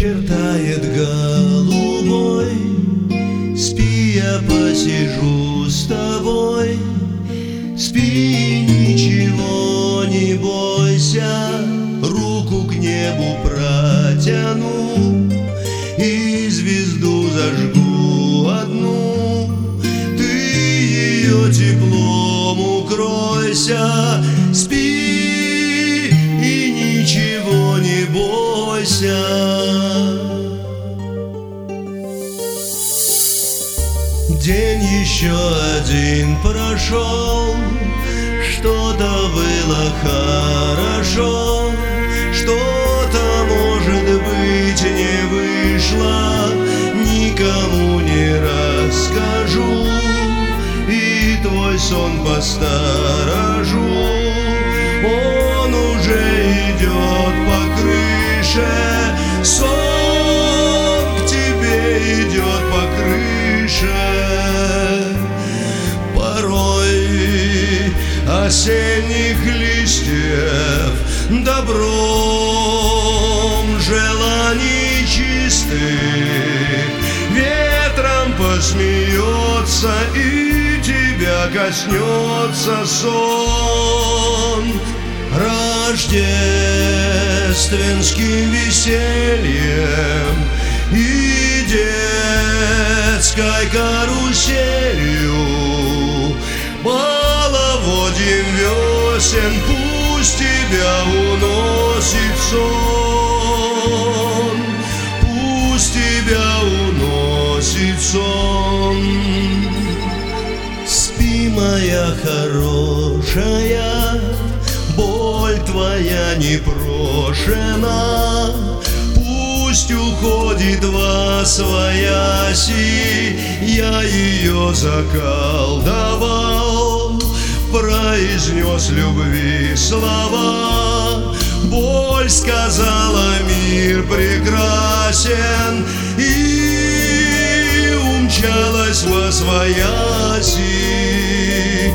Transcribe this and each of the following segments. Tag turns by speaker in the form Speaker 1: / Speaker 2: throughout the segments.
Speaker 1: Вечер тает голубой, спи, я посижу с тобой. Спи, ничего не бойся, руку к небу протяну и звезду зажгу одну. Ты ее теплом укройся, спи и ничего не бойся. День еще один прошел, что-то было хорошо, что-то, может быть, не вышло, никому не расскажу, и твой сон посторожу. Он уже идет по крыше, сон к тебе идет по крыше. Порой осенних листьев добром желаний чистых ветром посмеется, и тебя коснется сон рождественским весельем и детской каруселью, половодьем весен. Пусть тебя уносит сон, пусть тебя уносит сон. Спи, моя хорошая, боль твоя непрошена, пусть уходит восвояси. Я ее заколдовал, произнес любви слова. Боль сказала: мир прекрасен, и умчалась восвояси.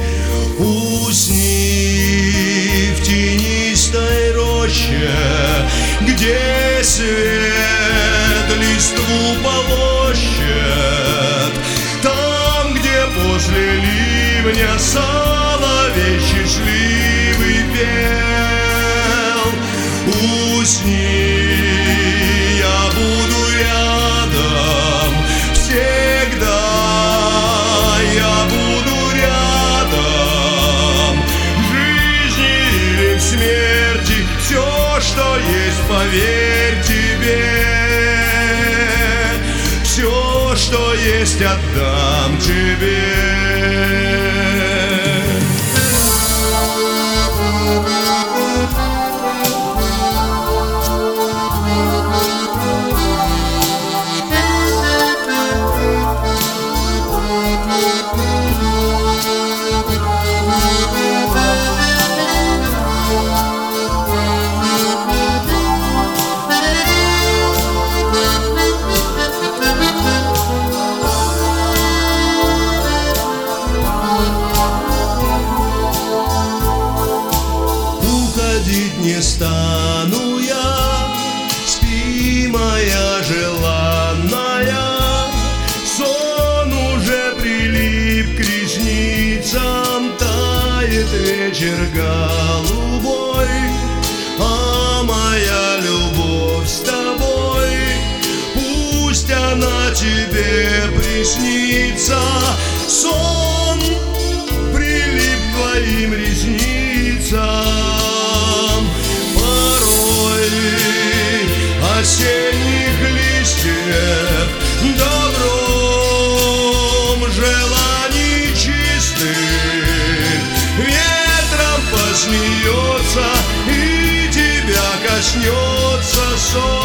Speaker 1: Усни в тенистой роще, где свет листву полощет, там, где после ливня соловей счастливый пел. Усни, я буду рядом всегда, я буду рядом в жизни или в смерти. Все, что есть, поверь тебе, все, что есть, отдам тебе. Не стану я, спи, моя желанная, сон уже прилип к ресницам, тает вечер голубой, а моя любовь с тобой, пусть она тебе приснится. Сон прилип к твоим ресницам. Осенних листьев добром желаний чистых ветром посмеется, и тебя коснется сон.